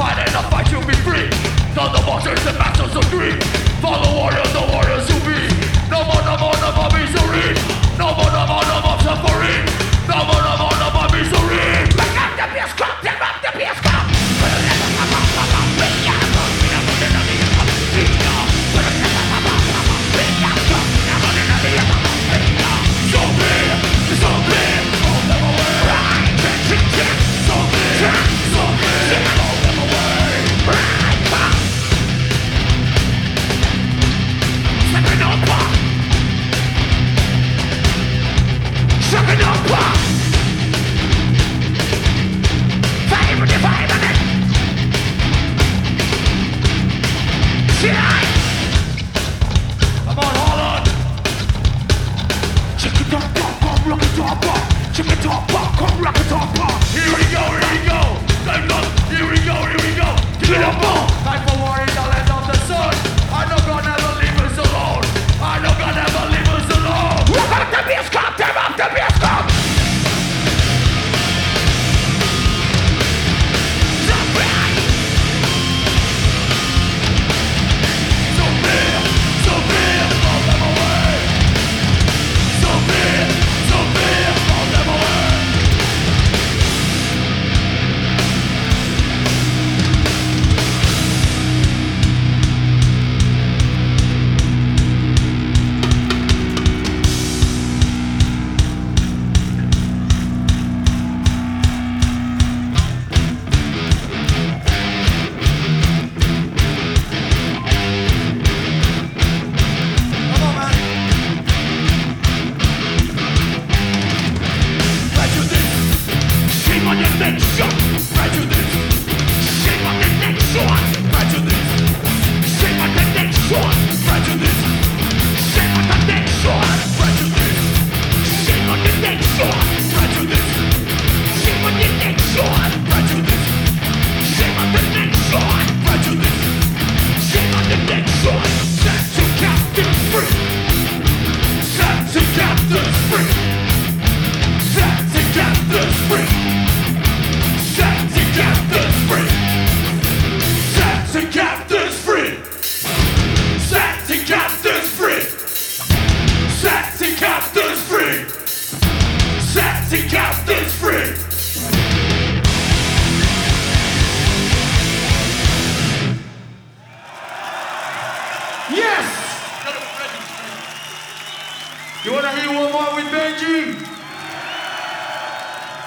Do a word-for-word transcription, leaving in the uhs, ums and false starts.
fight and I'll fight, you'll be free. Tell the monsters and masters of greed. Follow warriors, the warriors you'll be. No more, no more, no more misery. No more, no more, no more suffering. No more, no more, no more misery. Back up the beer scrap, tear up the beer scrap. You wanna hear one more with me?